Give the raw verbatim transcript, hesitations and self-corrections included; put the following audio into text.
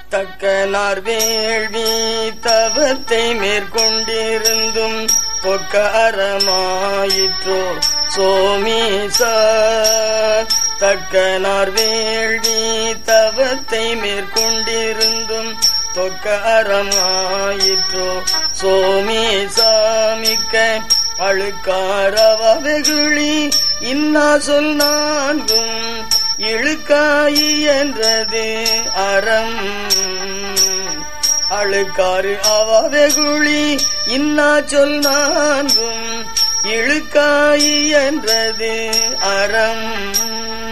தக்கனார் வேள்வி தவத்தை மேற்கொண்டிருந்தும் பொக்கரமாயிற்றோ சோமீசா. தக்கனார் வேள்வி தவத்தை மேற்கொண்டிருந்தும் தொக்கரமாயிற்றோ சோமீசாமிக்க அழுக்காரவ வெகுளி இன்னா சொல் நான்கும் இழுக்காயி என்றது அறம். அழுக்காறு அவ வெகுளி இன்னா சொல் நான்கும் இழுக்காயி என்றது அறம்.